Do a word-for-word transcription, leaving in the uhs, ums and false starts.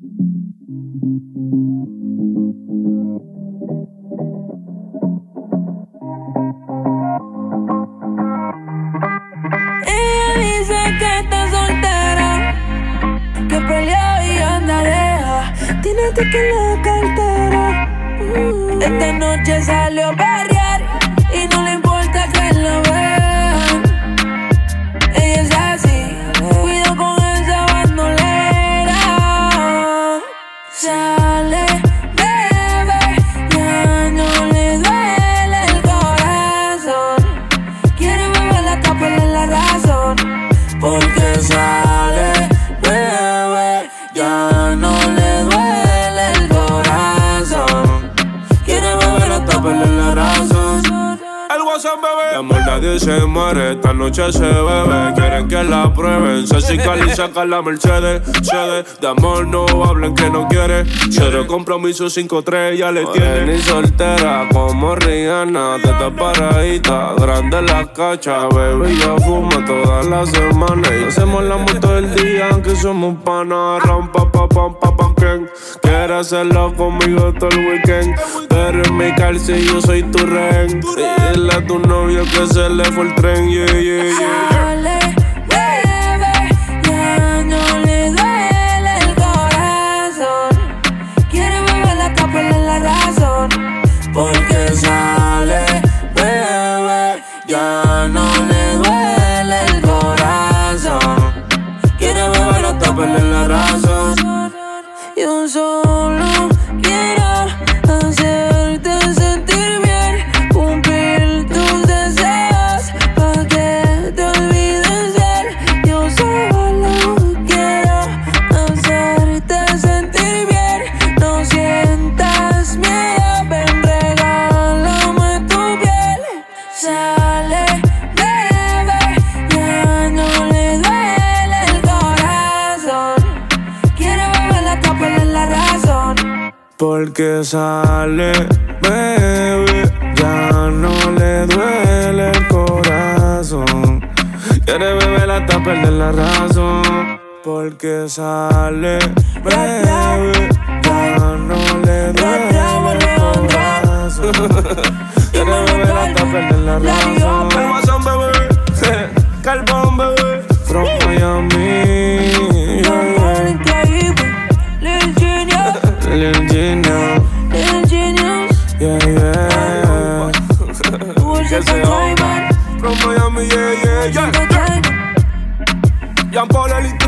Ella dice que está soltera, que peleó y anda deja. Tiene ticket en la cartera. Mm. Esta noche salió a perrear y no le importa que lo vean. Ella es así, cuidado con esa bandolera. Sale, bebe, ya no le duele el corazón. Quiere beberla hasta perder la razón. Porque sale, bebe, ya no le duele el corazón. Quiere beberla hasta perder la razón. El WhatsApp, bebé. De amor nadie se muere, esta noche se bebe. Quieren que la prueben, Ceci Cali saca la Mercedes. Cede. De amor no hablen que no quiere. Cero compromiso, cinco tres ya le tiene. Ni soltera como Rihanna, teta paradita, grande la cacha. Baby, ya fuma toda la semana y hacemos la moto todo el día, aunque somos panas. Rampa, pa, pam, pa, pam, pam. Quiere hacerlo conmigo todo el weekend, pero en mi calce yo soy tu rehén. Dile a tu novio que se le fue el tren, yeah, yeah, yeah. Sale, bebe, ya no le duele el corazón. Quiere beberla hasta perder la razón. Porque sale, bebe, ya no le duele el corazón. Quiere beberla hasta perder la razón. Yo solo quiero hacerte sentir bien, cumplir tus deseos, pa' que te olvides de él. Yo solo quiero hacerte sentir bien, no sientas miedo, ven, regálame tu piel. Sale, bebe, ya no le duele el corazón. Quiere beberla hasta perder la razón. Porque sale, bebé, ya no le duele el corazón. Quiere beber hasta perder la razón. Porque sale, bebé, ya no le duele el corazón. Quiere beber hasta perder la razón. El WhatsApp, bebé, Carbón, bebé, from Miami. Lil Genius, Lil Genius, yeah, yeah. Worship the time, man. From Miami, yeah, yeah, yeah. Worship the time. Jean Paul Elite.